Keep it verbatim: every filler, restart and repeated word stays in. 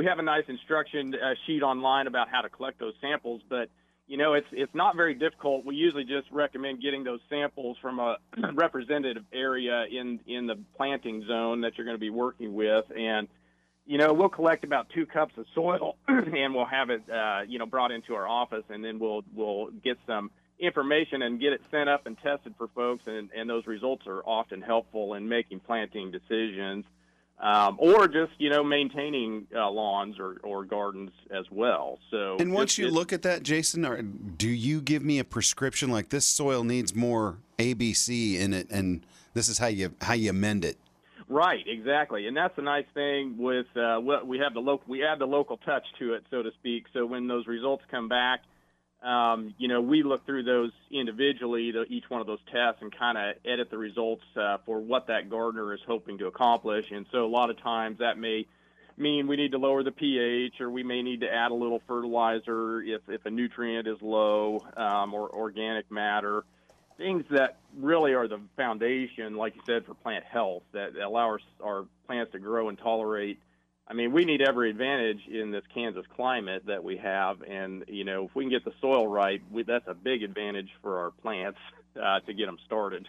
we have a nice instruction uh, sheet online about how to collect those samples, but you know, it's it's not very difficult. We usually just recommend getting those samples from a representative area in in the planting zone that you're going to be working with, and you know, we'll collect about two cups of soil, and we'll have it uh, you know brought into our office, and then we'll we'll get some information and get it sent up and tested for folks, and and those results are often helpful in making planting decisions. Um, or just, you know, maintaining uh, lawns or, or gardens as well. So, and once just, you look at that, Jason, are, do you give me a prescription like this soil needs more A B C in it, and this is how you how you amend it? Right, exactly, and that's the nice thing with uh, what we have the local we add the local touch to it, so to speak. So when those results come back, Um, you know, we look through those individually, to each one of those tests, and kind of edit the results uh, for what that gardener is hoping to accomplish. And so a lot of times that may mean we need to lower the pH, or we may need to add a little fertilizer if, if a nutrient is low, um, or organic matter, things that really are the foundation, like you said, for plant health, that allow our, our plants to grow and tolerate. I mean, we need every advantage in this Kansas climate that we have, and, you know, if we can get the soil right, we, that's a big advantage for our plants uh, to get them started.